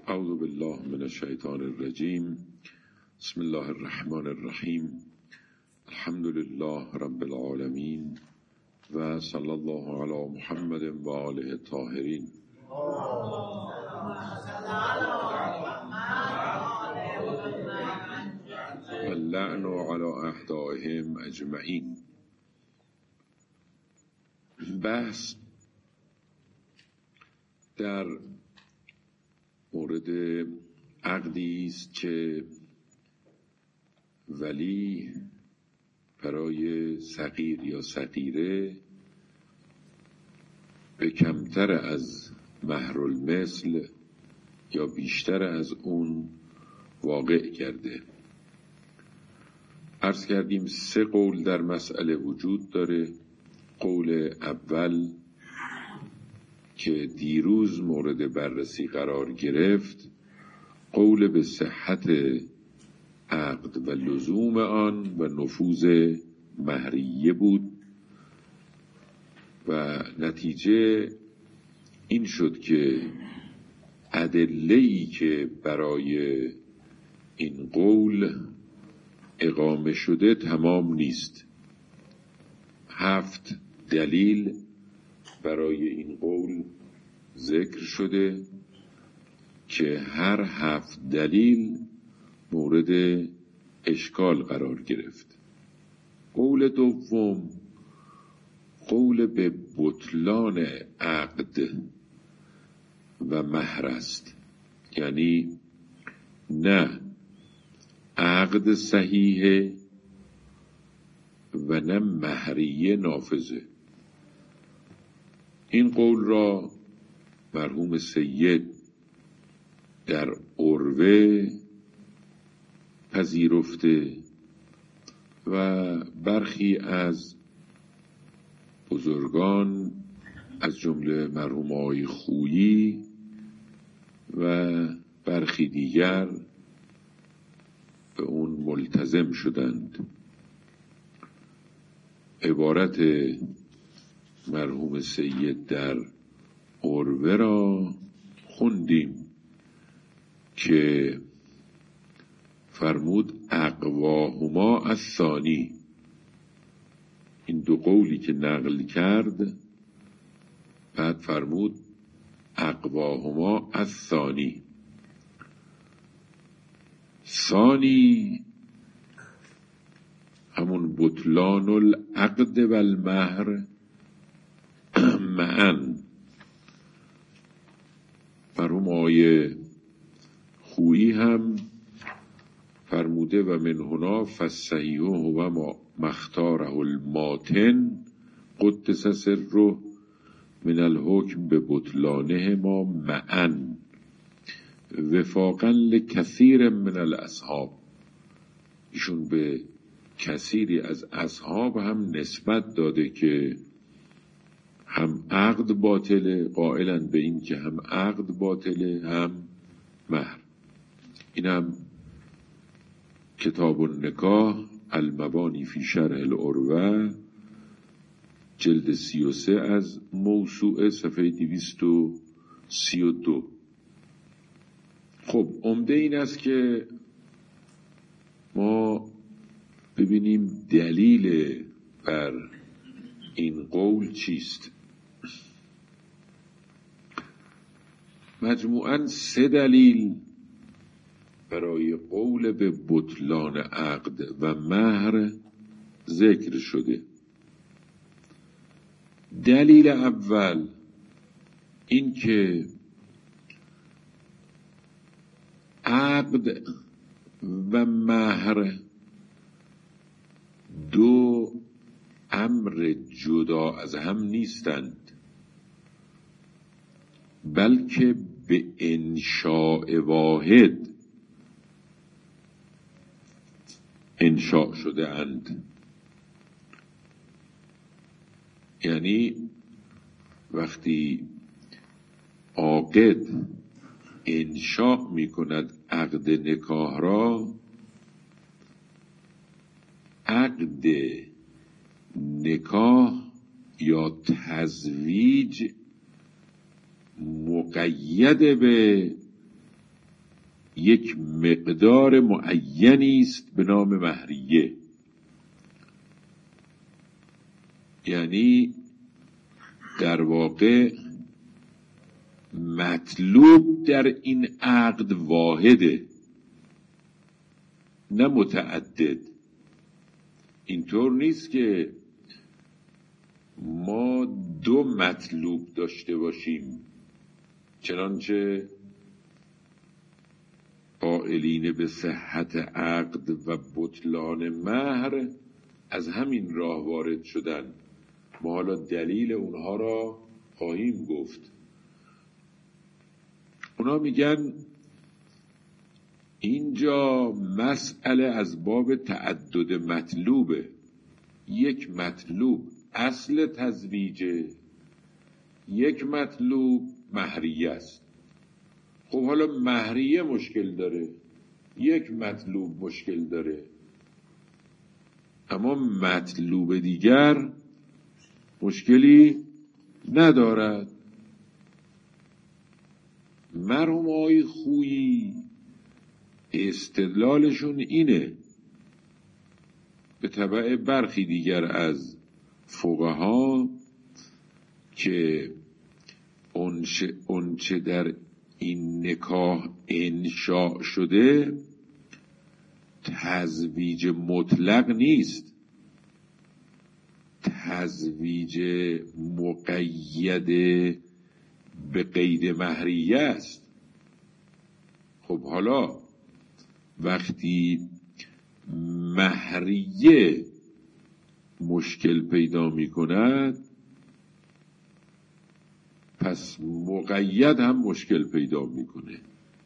اعوذ بالله من الشیطان الرجیم. بسم الله الرحمن الرحیم. الحمد لله رب العالمین و صلی الله علی محمد و آله الطاهرین. اللعن علی اعدائهم اجمعین. بحث در مورد عقدی است که ولی برای صغیر یا صغیره به کمتر از مهر المثل یا بیشتر از اون واقع کرده. عرض کردیم 3 قول در مسئله وجود داره. قول اول که دیروز مورد بررسی قرار گرفت، قول به صحت عقد و لزوم آن و نفوذ مهریه بود و نتیجه این شد که ادله‌ای که برای این قول اقامه شده تمام نیست. 7 دلیل برای این قول ذکر شده که هر 7 دلیل مورد اشکال قرار گرفت. قول دوم قول به بطلان عقد و مهر است، یعنی نه عقد صحیحه و نه مهریه نافذه. این قول را مرحوم سید در عروه پذیرفته و برخی از بزرگان از جمله مرحوم آقای خویی و برخی دیگر به اون ملتزم شدند. عبارت مرحوم سید در عروه را خوندیم که فرمود اقواهما الثانی. این 2 قولی که نقل کرد، بعد فرمود اقواهما الثانی. ثانی همون بطلان العقد و المهر معا. مرحوم آقای خویی هم فرموده و من هنا فالصحیح هو ما مختاره الماتن قدس سره من الحکم به بطلانه ما معا وفاقا لکثیر من الاصحاب. ایشون به کثیری از اصحاب هم نسبت داده که هم عقد باطله، قائلن به این که هم عقد باطله هم مهر. این هم کتاب النکاح المبانی فی شرح العروه جلد 33 از موسوعه صفحه 232. خب عمده این است که ما ببینیم دلیل بر این قول چیست. مجموعاً 3 دلیل برای قول به بطلان عقد و مهر ذکر شده. دلیل اول این که عقد و مهر 2 امر جدا از هم نیستند، بلکه به انشاء واحد انشاء شده اند. یعنی وقتی عاقد انشاء می کند عقد نکاح را، عقد نکاح یا تزویج مقید به یک مقدار معینی است به نام مهریه. یعنی در واقع مطلوب در این عقد واحده، نه متعدد. اینطور نیست که ما دو مطلوب داشته باشیم، چنانچه قائلین به صحت عقد و بطلان مهر از همین راه وارد شدن. ما حالا دلیل اونها را خواهیم گفت. اونا میگن اینجا مسئله از باب تعدد مطلوبه. یک مطلوب اصل تزویجه، یک مطلوب مهریه است. خب حالا مهریه مشکل داره، یک مطلوب مشکل داره، اما مطلوب دیگر مشکلی ندارد. مرحوم آقای خویی استدلالشون اینه، به تبع برخی دیگر از فقها، که اونچه در این نکاح انشاء شده تزویج مطلق نیست، تزویج مقید به قید مهریه است. خب حالا وقتی مهریه مشکل پیدا می کند، پس مقید هم مشکل پیدا میکنه.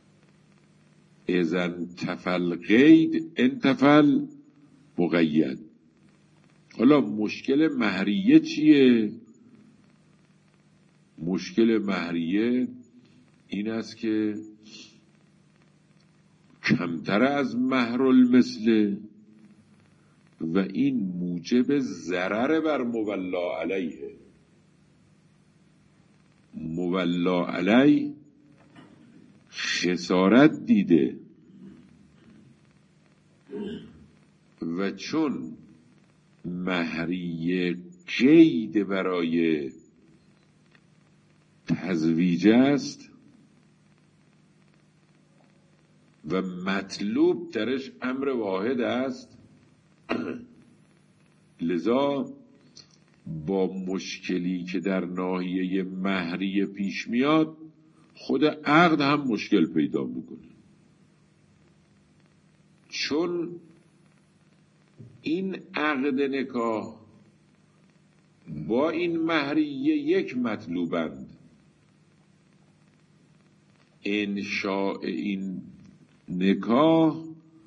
اذا انتفل قید انتفل مقید. حالا مشکل مهریه چیه؟ مشکل مهریه این است که کمتر از مهر المثل و این موجب ضرر بر مولا علیه. مولا علی خسارت دیده و چون مهریه قید برای تزویج است و مطلوب درش امر واحد است، لذا با مشکلی که در ناحیه مهریه پیش میاد خود عقد هم مشکل پیدا میکنه. چون این عقد نکاح با این مهریه یک مطلوبند، انشاء این نکاح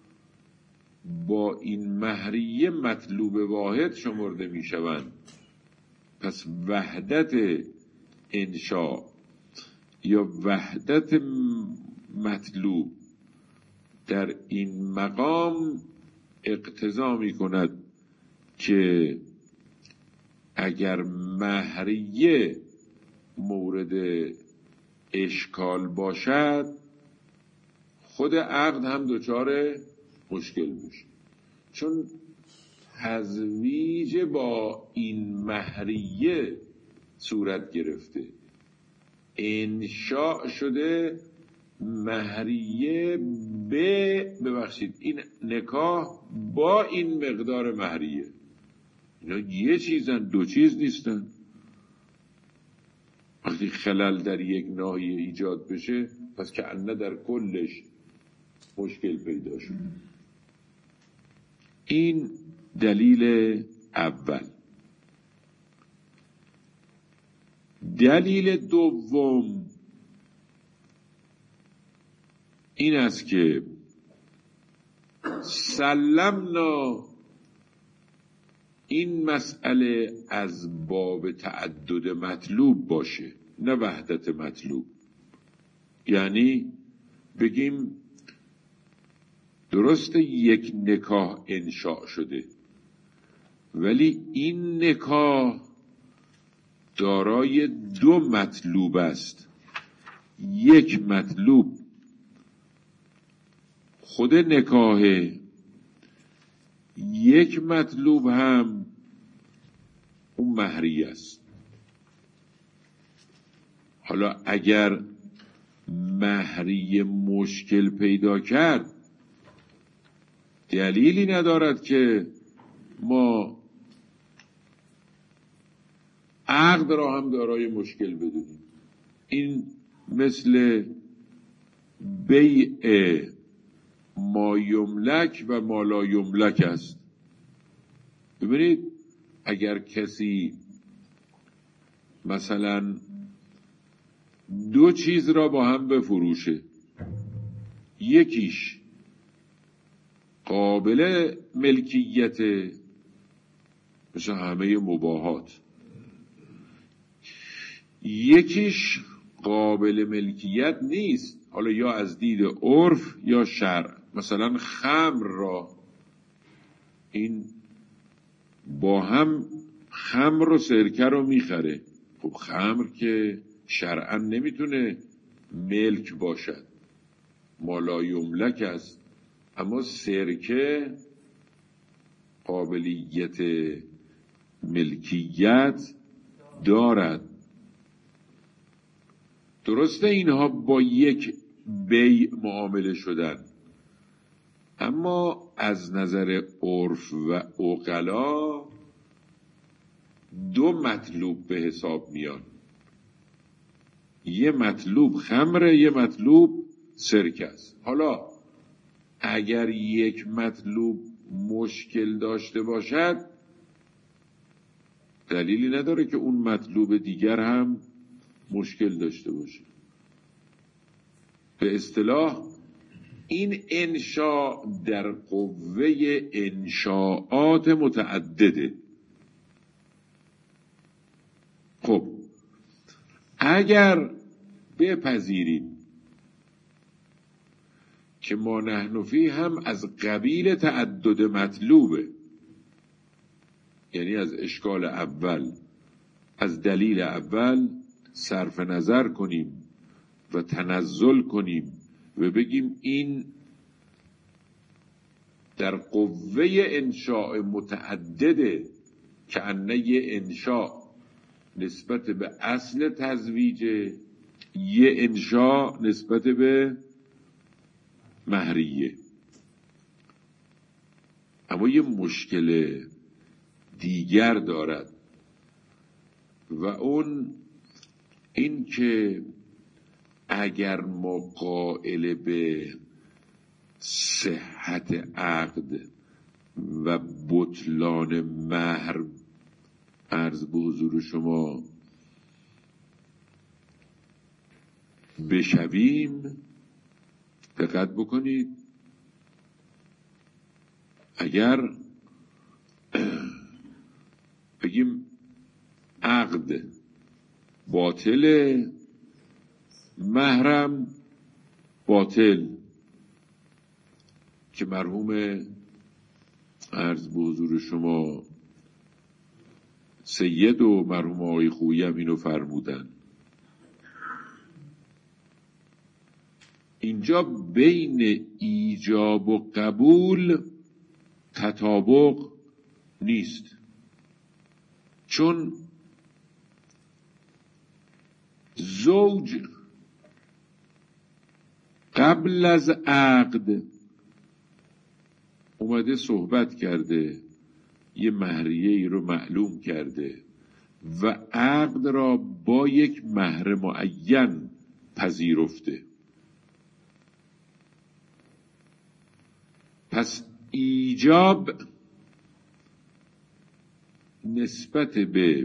با این مهریه مطلوب واحد شمرده میشوند. پس وحدت انشاء یا وحدت مطلوب در این مقام اقتضا می کند که اگر مهریه مورد اشکال باشد خود عقد هم دچار مشکل میشه. چون تزویج با این مهریه صورت گرفته، انشاء شده مهریه ببخشید این نکاح با این مقدار مهریه. اینا یه چیزن، دو چیز نیستن. وقتی خلل در یک ناحیه ایجاد بشه پس که انه در کلش مشکل پیدا شد. این دلیل اول. دلیل دوم این است که سلمنا این مسئله از باب تعدد مطلوب باشه، نه وحدت مطلوب. یعنی بگیم درست یک نکاح انشاء شده ولی این نکاح دارای دو مطلوب است. یک مطلوب خود نکاح یک مطلوب هم اون مهریه است. حالا اگر مهریه مشکل پیدا کرد، دلیلی ندارد که ما عقد را هم دارای مشکل بدونیم. این مثل بیع ما یملک و ما لا یملک است. ببینید اگر کسی مثلا دو چیز را با هم بفروشه، یکیش قابل ملکیت مثل همه مباحات، یکیش قابل ملکیت نیست، حالا یا از دید عرف یا شرع. مثلا خمر را، این با هم خمر و سرکه رو میخره. خب خمر که شرعا نمیتونه ملک باشد، مالا یملک است، اما سرکه قابلیت ملکیت دارد. درسته اینها با یک بیع معامله شدن، اما از نظر عرف و عقلا دو مطلوب به حساب میان. یه مطلوب خمره، یه مطلوب سرکه است. حالا اگر یک مطلوب مشکل داشته باشد، دلیلی نداره که اون مطلوب دیگر هم مشکل داشته باشه. به اصطلاح این انشاء در قوه انشاءات متعدده. خب اگر بپذیریم که ما نحن فیه هم از قبیل تعدد مطلوبه، یعنی از اشکال اول، از دلیل اول صرف نظر کنیم و تنزل کنیم و بگیم این در قوه انشاء متعدده، که انه انشاء نسبت به اصل تزویج، یه انشاء نسبت به مهریه. اما یه مشکل دیگر دارد و اون این که اگر ما قائل به صحت عقد و بطلان مهر عرض به حضور شما بشویم، دقت بکنید، اگر بگیم عقد باطل، مهرم باطل، که مرحوم عرض به حضور شما سید و مرحوم آقای خویی هم اینو فرمودن، اینجا بین ایجاب و قبول تطابق نیست، چون زوج قبل از عقد اومده صحبت کرده، یه مهریه ای رو معلوم کرده و عقد را با یک مهر معین پذیرفته. پس ایجاب نسبت به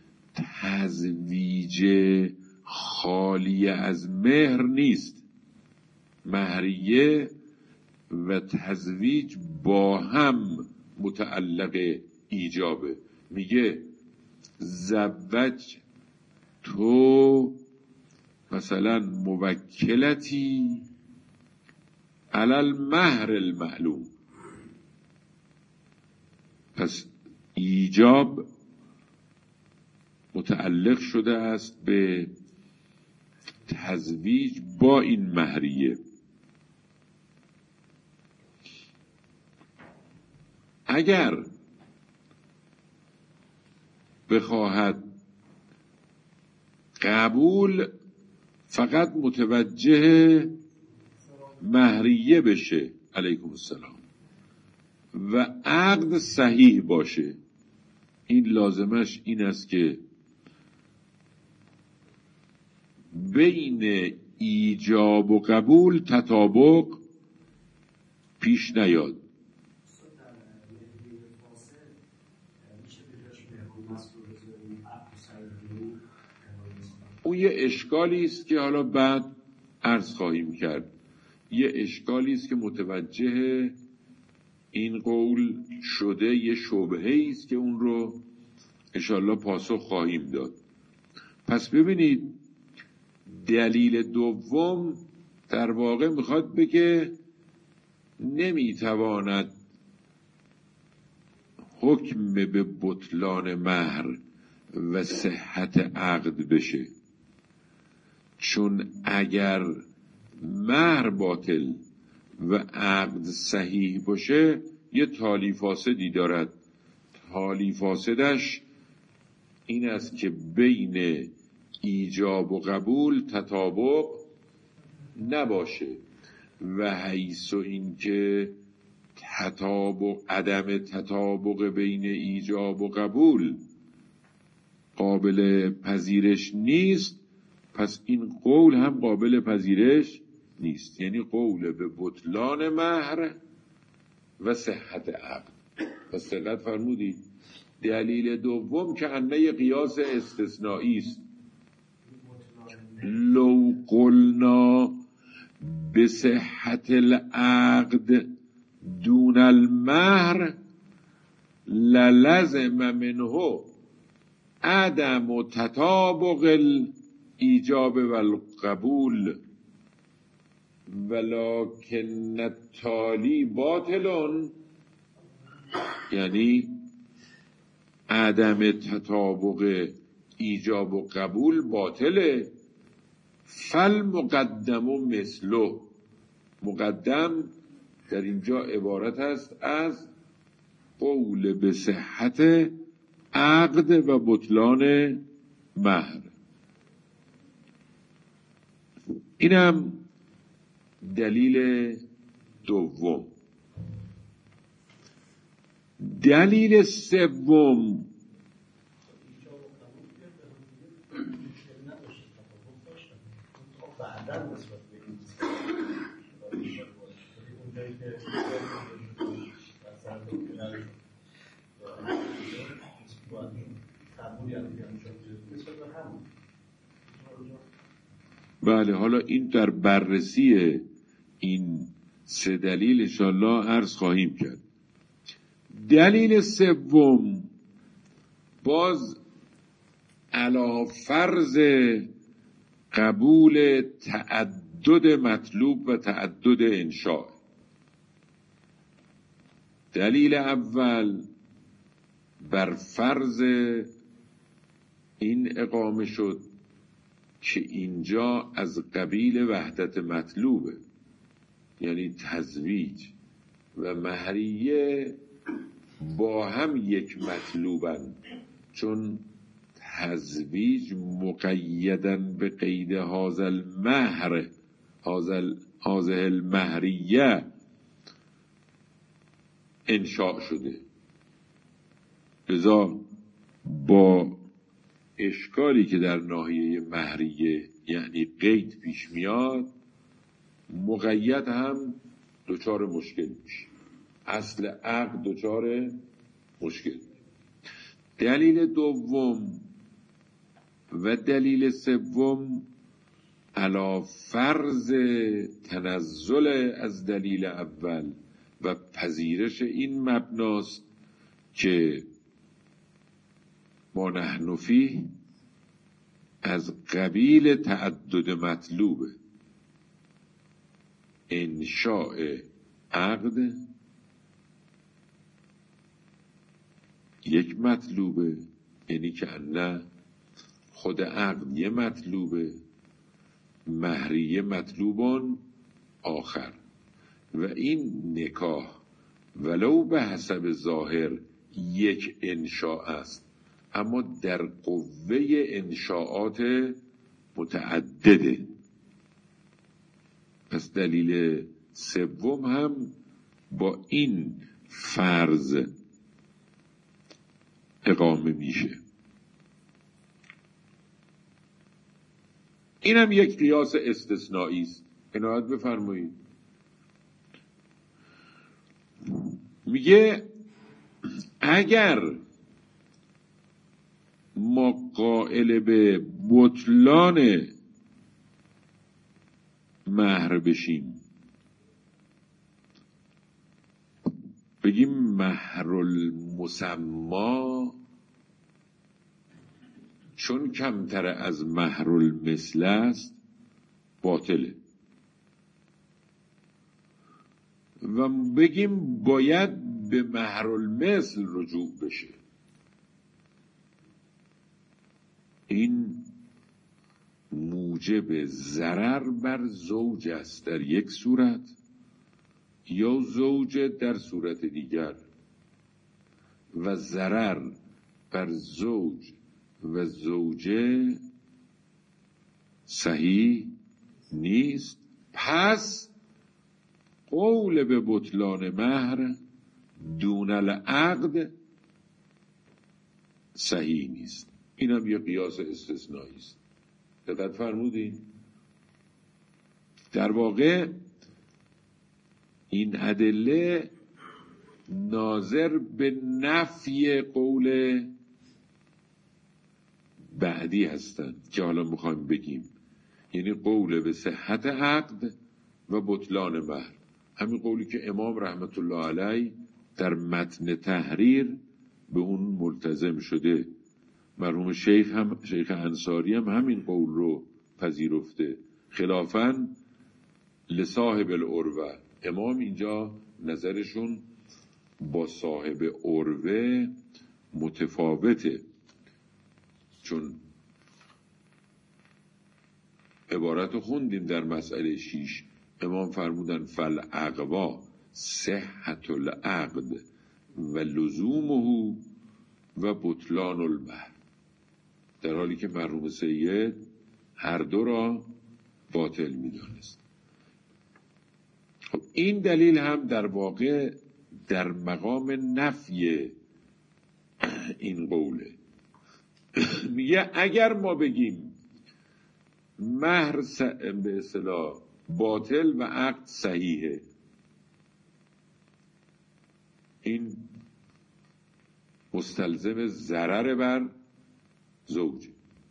تزویج خالی از مهر نیست. مهریه و تزویج با هم متعلق ایجابه. میگه زوج تو مثلا موکلتی علی المهر المعلوم. پس ایجاب متعلق شده است به تزویج با این مهریه. اگر بخواهد قبول فقط متوجه مهریه بشه علیکم السلام و عقد صحیح باشه، این لازمش این است که بین ایجاب و قبول تطابق پیش نیاد. اون یه اشکالی است که حالا بعد عرض خواهیم کرد، یه اشکالی است که متوجه این قول شده، یه شبهه‌ای است که اون رو انشاءالله پاسخ خواهیم داد. پس ببینید دلیل دوم در واقع میخواد بگه نمیتواند حکم به بطلان مهر و صحت عقد بشه، چون اگر مهر باطل و عقد صحیح باشه یه تالی فاسدی دارد. تالی فاسدش این است که بین ایجاب و قبول تطابق نباشه و حیث این که عدم تطابق بین ایجاب و قبول قابل پذیرش نیست، پس این قول هم قابل پذیرش نیست، یعنی قول به بطلان مهر و صحت عقد. پس دقت فرمودید دلیل دوم که انه قیاس استثنایی است. لو قلنا بصحت العقد دون المهر للزم منه عدم تطابق الایجاب والقبول ولكن التالی باطل، یعنی عدم تطابق ایجاب و قبول باطله. فالمقدم مثله، مقدم در اینجا عبارت است از قول به صحت عقد و بطلان مهر. اینم دلیل دوم. دلیل سوم بله، حالا این در بررسی این سه دلیل انشاءالله عرض خواهیم کرد. دلیل سوم باز علی فرض قبول تعدد مطلوب و تعدد انشاء. دلیل اول بر فرض این اقامه شد که اینجا از قبیل وحدت مطلوبه، یعنی تزویج و مهریه با هم یک مطلوبن، چون تزویج مقیدن به قید هذا المهر هذه المهریه انشاء شده. لذا با اشکالی که در ناحیه مهریه یعنی قید پیش میاد، مقید هم دچار مشکل میشه، اصل عقد دچار مشکل. دلیل دوم و دلیل سوم علی فرض تنزل از دلیل اول و پذیرش این مبناست که ما نحن فیه از قبیل تعدد مطلوبه. انشاء عقد یک مطلوبه، یعنی که نه خود عقد یه مطلوبه، مهریه مطلوبان آخر، و این نکاح ولو به حسب ظاهر یک انشاء است، اما در قوه انشاءات متعدده. پس دلیل سوم هم با این فرض اقامه میشه. این هم یک قیاس استثنایی است. عنایت بفرمایید. میگه اگر ما قائل به بطلان مهر بشیم، بگیم مهر المسما چون کمتر از مهر المثل است باطله، و بگیم باید به مهر المثل رجوع بشه، این موجب ضرر بر زوج است در یک صورت، یا زوج در صورت دیگر، و ضرر بر زوج و زوجه صحیح نیست. پس قول به بطلان مهر دون العقد صحیح نیست. این هم یه قیاس استثنایی است. دقت فرمودین؟ در واقع این ادله ناظر به نفی قول بعدی هستند که حالا میخوایم بگیم، یعنی قول به صحت عقد و بطلان مهر. همین قولی که امام رحمت الله علیه در متن تحریر به اون ملتزم شده. مرحوم شیخ انصاری هم همین قول رو پذیرفته، خلافاً لصاحب العروه. امام اینجا نظرشون با صاحب عروه متفاوته، چون عبارت خوندیم در مسئله 6. امام فرمودن فالاقوا صحت العقد و لزومه و بطلان المهر، در حالی که مرحوم سید هر دو را باطل می‌دانست. خب این دلیل هم در واقع در مقام نفی این قوله. میگه اگر ما بگیم مهر به اصطلاح باطل و عقد صحیحه، این مستلزم ضرر بر زوج،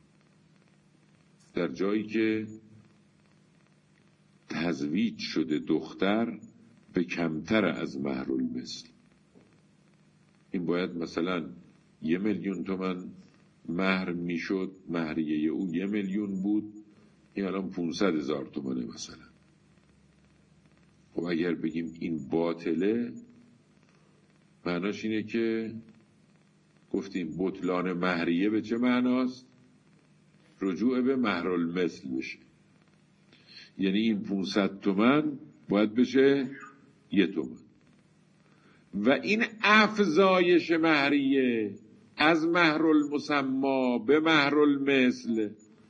در جایی که تزویج شده دختر به کمتر از مهر المثل. این باید مثلا 1,000,000 تومان مهر میشد، مهریه او 1,000,000 بود، این الان 500,000 تومانه مثلا. خب اگر بگیم این باطله، معناش اینه که گفتیم بطلان مهریه به چه معناست؟ رجوع به مهر المثل بشه، یعنی این 500 تومان باید بشه 1 تومان. و این افزایش مهریه از مهر المسما به مهر المثل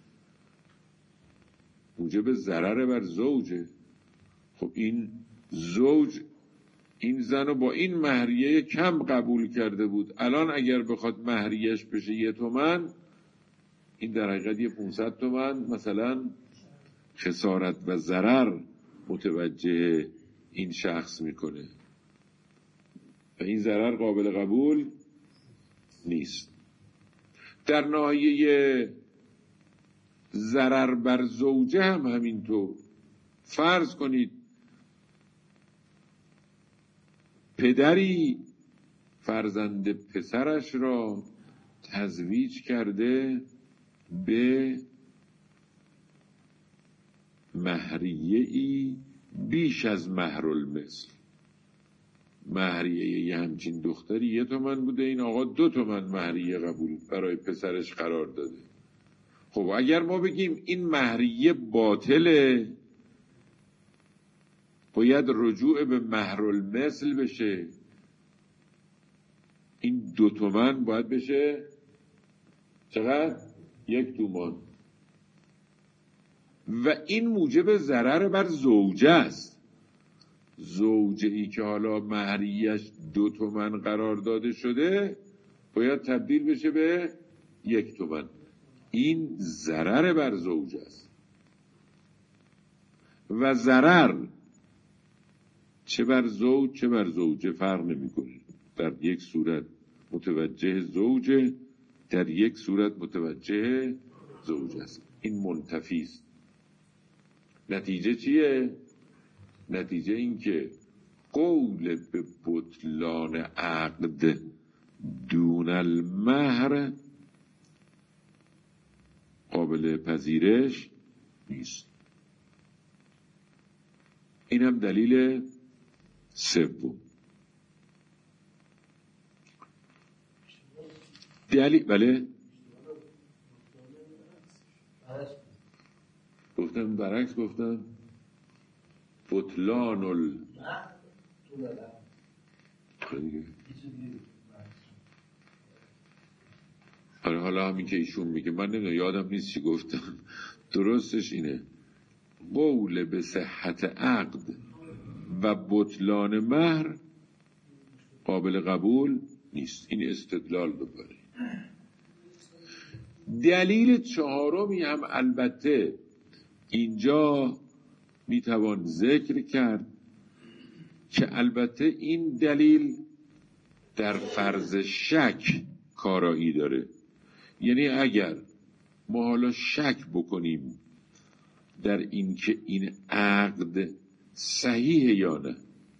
موجب ضرر بر زوجه. خب این زوج این زن رو با این مهریه کم قبول کرده بود، الان اگر بخواد مهریهش بشه 1 تومان، این در حقیقت 500 تومان مثلا خسارت و ضرر متوجه این شخص میکنه و این ضرر قابل قبول نیست. در ناحیه ضرر بر زوجه هم همینطور. فرض کنید پدری فرزند پسرش را تزویج کرده به مهریه‌ای بیش از مهر المثل. مهریه یه همچین دختری 1 تومان بوده، این آقا 2 تومان مهریه قبول برای پسرش قرار داده. خب اگر ما بگیم این مهریه باطله، باید رجوع به مهر المثل بشه، این 2 تومن باید بشه چقدر؟ 1 تومان. و این موجب ضرر بر زوجه است. زوجه ای که حالا مهریش 2 تومن قرار داده شده باید تبدیل بشه به 1 تومن. این ضرر بر زوجه است. و ضرر چه بر زوج چه بر زوجه فرق نمی‌کنه. در یک صورت متوجه زوجه، در یک صورت متوجه زوجه است. این منتفی است. نتیجه چیه؟ نتیجه این که قول به بطلان عقد دون المهر قابل پذیرش نیست. این هم دلیل سوم. دلیل بله گفتم برعکس گفتم بطلان آره حالا همین که ایشون میگه من نمیدونم یادم نیست چی گفتم. درستش اینه قول به صحت عقد و بطلان مهر قابل قبول نیست. این استدلال بکنه. دلیل چهارمی هم البته اینجا میتوان ذکر کرد که البته این دلیل در فرض شک کارایی داره. یعنی اگر ما حالا شک بکنیم در این که این عقد صحیح یا نه،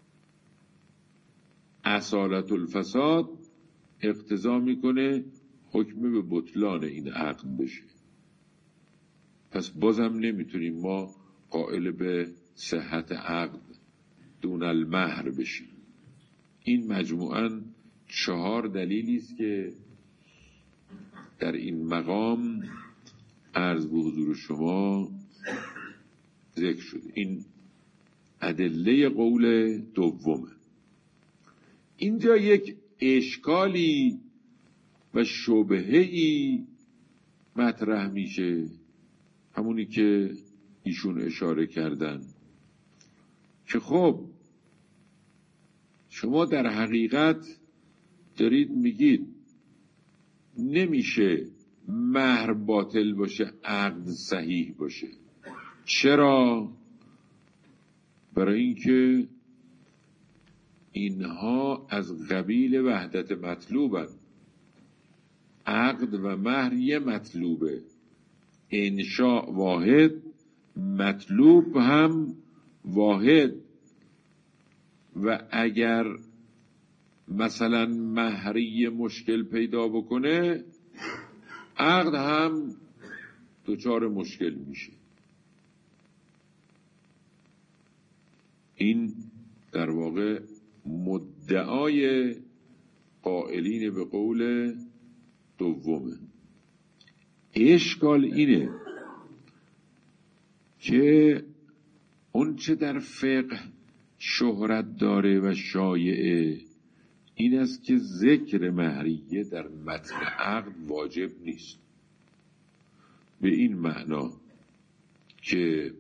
اصالت الفساد اقتضا میکنه حکم به بطلان این عقد بشه. پس بازم نمیتونیم ما قائل به صحت عقد دون المهر بشیم. این مجموعاً 4 دلیلی است که در این مقام عرض به حضور شما ذکر شد. این ادله قول دومه. اینجا یک اشکالی و شبهه‌ای مطرح میشه، همونی که ایشون اشاره کردن که خب شما در حقیقت دارید میگید نمیشه مهر باطل باشه عقد صحیح باشه. چرا؟ برای اینکه اینها از قبیل وحدت مطلوبن. عقد و مهر یه مطلوبه، انشاء واحد، مطلوب هم واحد. و اگر مثلا مهری مشکل پیدا بکنه عقد هم دچار مشکل میشه. این در واقع مدعای قائلین به قول دومه. اشکال اینه که اون چه در فقه شهرت داره و شایعه این است که ذکر مهریه در متن عقد واجب نیست. به این معنا که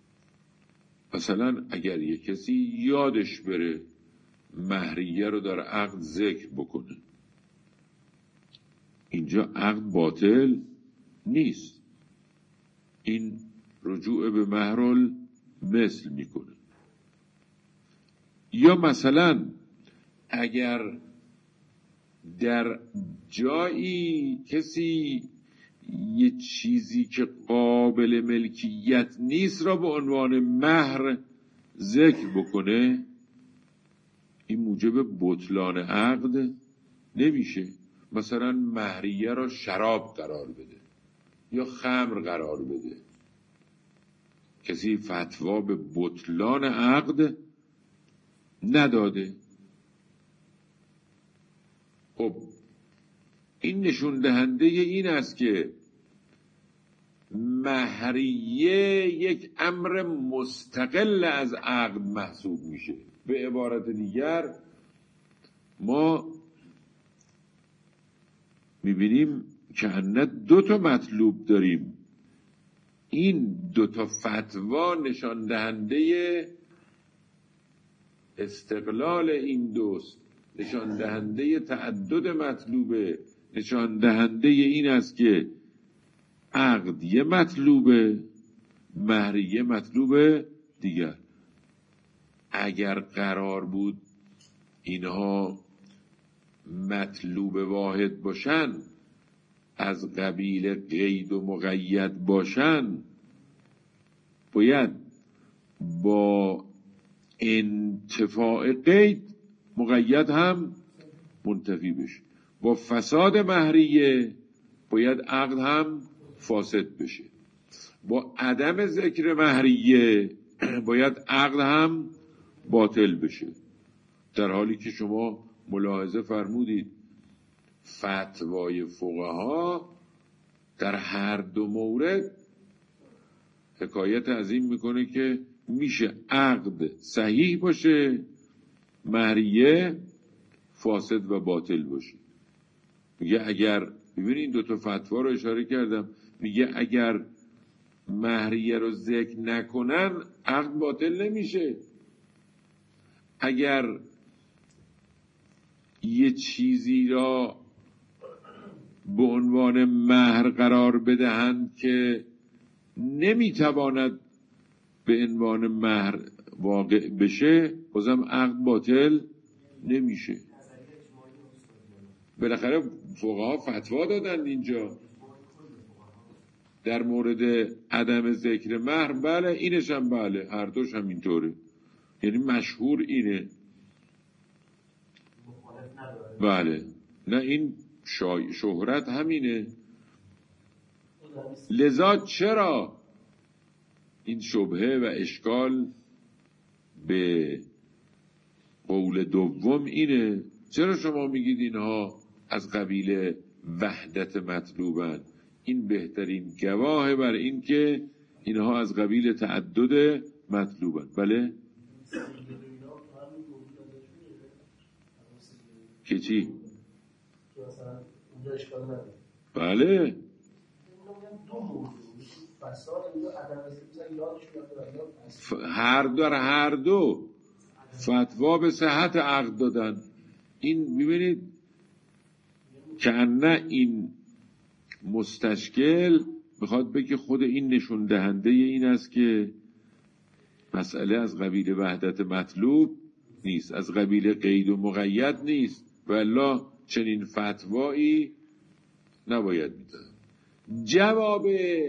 مثلا اگر یک کسی یادش بره مهریه رو در عقد ذکر بکنه، اینجا عقد باطل نیست. این رجوع به مهر مثل میکنه. یا مثلا اگر در جایی کسی یه چیزی که قابل ملکیت نیست را به عنوان مهر ذکر بکنه، این موجب بطلان عقد نمیشه. مثلا مهریه را شراب قرار بده یا خمر قرار بده، کسی فتوا به بطلان عقد نداده. خب این نشون دهنده این است که مهریه یک امر مستقل از عقد محسوب میشه. به عبارت دیگر ما میبینیم که نه 2 مطلوب داریم. این 2 فتوا نشان دهنده استقلال این دوست، نشان دهنده تعدد مطلوبه، نشان دهنده این است که عقد یه مطلوبه، مهر یه مطلوبه دیگر. اگر قرار بود اینها مطلوب واحد باشن، از قبیل قید و مقید باشن، باید با انتفاع قید مقید هم منتفی بشه، با فساد مهریه باید عقد هم فاسد بشه، با عدم ذکر مهریه باید عقد هم باطل بشه. در حالی که شما ملاحظه فرمودید فتوای فقها در هر 2 مورد حکایت از این میکنه که میشه عقد صحیح باشه، مهریه فاسد و باطل باشه. میگه اگر، ببینید این 2 فتوا رو اشاره کردم، میگه اگر مهریه رو ذکر نکنن عقد باطل نمیشه. اگر یه چیزی را به عنوان مهر قرار بدهند که نمیتواند به عنوان مهر واقع بشه، بازم عقد باطل نمیشه. بالاخره فقها فتوا دادند اینجا در مورد عدم ذکر مهر. بله اینش هم بله، هر دوش هم اینطوره، یعنی مشهور اینه. بله نه این شهرت همینه. لذا چرا این شبهه و اشکال به قول دوم اینه، چرا شما میگید اینها از قبیل وحدت مطلوبن؟ این بهترین گواه بر این که اینها از قبیل تعدد مطلوبن. بله که چی؟ بله هر دو فتوا به صحت عقد دادن. این ببینید که نه این مستشکل میخواد بگه خود این نشون دهنده این است که مسئله از قبیل وحدت مطلوب نیست، از قبیل قید و مقید نیست، والا چنین فتوایی نباید میداد. جواب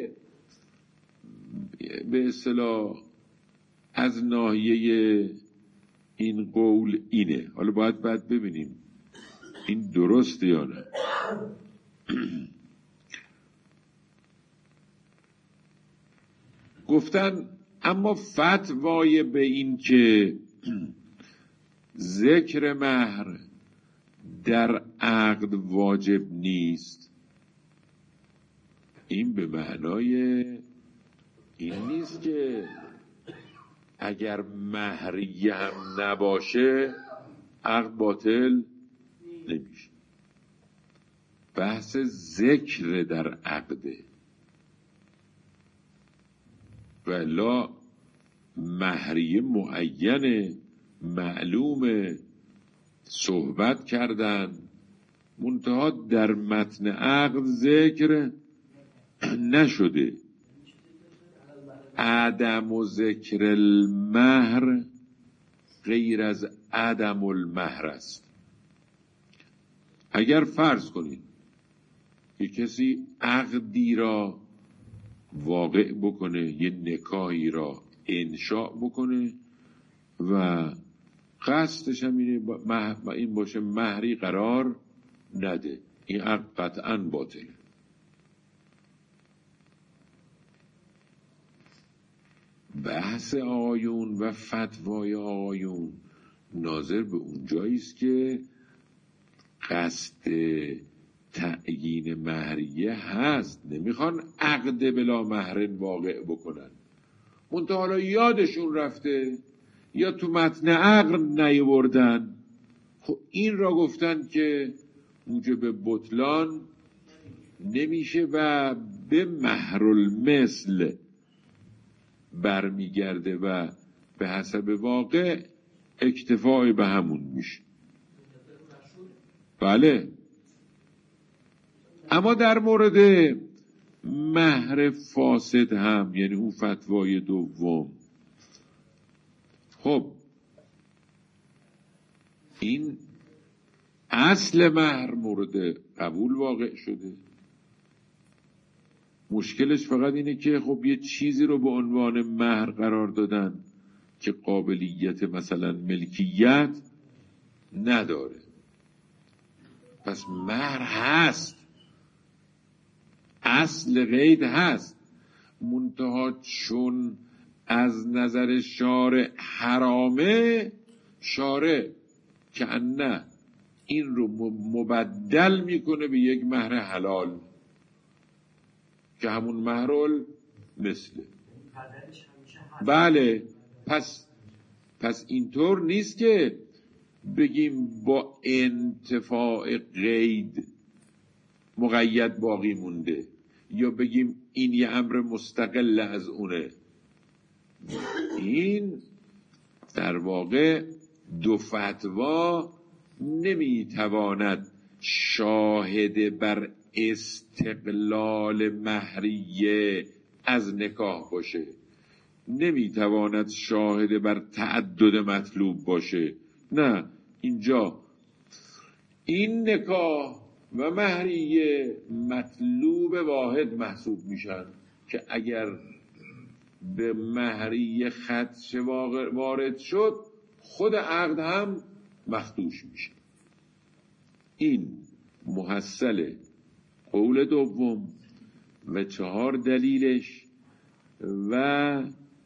به اصطلاح از ناحیه این قول اینه. حالا باید ببینیم این درسته یا نه. گفتن اما فتوای به این که ذکر مهر در عقد واجب نیست، این به معنای این نیست که اگر مهریه هم نباشه عقد باطل نمیشه. بحث ذکر در عقده، ولی مهریه معینه معلومه، صحبت کردن، منتها در متن عقد ذکر نشده. عدم و ذکر المهر غیر از عدم المهر است. اگر فرض کنید که کسی عقدی را واقع بکنه، یه نکاحی را انشاء بکنه و قصدش هم این باشه مهری قرار نده، این عقد قطعاً باطله. بحث آقایون و فتوای آقایون ناظر به اونجایی است که قصد تعیین مهریه هست، نمیخوان عقد بلا مهر واقع بکنن، منتها حالا یادشون رفته یا تو متن عقد نیاوردن. خب این را گفتن که موجب بطلان نمیشه و به مهر المثل برمیگرده و به حسب واقع اکتفای به همون میشه. بله، اما در مورد مهر فاسد هم، یعنی اون فتوای دوم، خب این اصل مهر مورد قبول واقع شده. مشکلش فقط اینه که خب یه چیزی رو به عنوان مهر قرار دادن که قابلیت مثلا ملکیت نداره. پس مهر هست، اصل قید هست، منتها چون از نظر شارع حرامه، شارع که نه این رو مبدل میکنه به یک مهر حلال که همون مهرال مثله. بله، پس اینطور نیست که بگیم با انتفاع قید مقید باقی مونده، یا بگیم این یه امر مستقل از اونه. این در واقع دو فتوا نمیتواند شاهد بر استقلال مهریه از نکاح باشه، نمیتواند شاهد بر تعدد مطلوب باشه. نه، اینجا این نکاح و مهریه مطلوب واحد محسوب میشن که اگر به مهریه خدشه وارد شد، خود عقد هم مخدوش میشه. این محصل قول دوم و 4 دلیلش و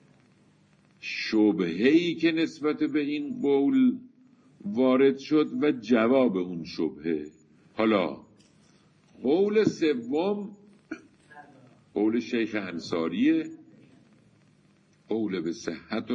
شبهه‌ای که نسبت به این قول وارد شد و جواب اون شبهه. حالا قول سوم قول شیخ انصاریه، قول به صحت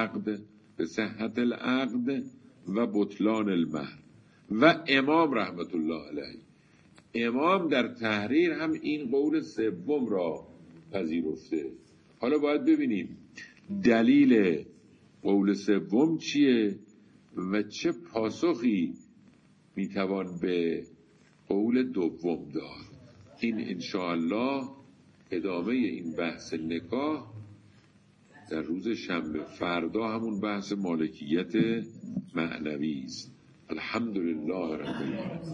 العقد و بطلان المهر، و امام رحمت الله علیه، امام در تحریر هم این قول سوم را پذیرفته. حالا باید ببینیم دلیل قول سوم چیه و چه پاسخی میتوان به قول دوم داد. این انشاءالله ادامه این بحث نکاح در روز شنبه. فردا همون بحث مالکیت معنوی است. الحمدلله رب العالمین.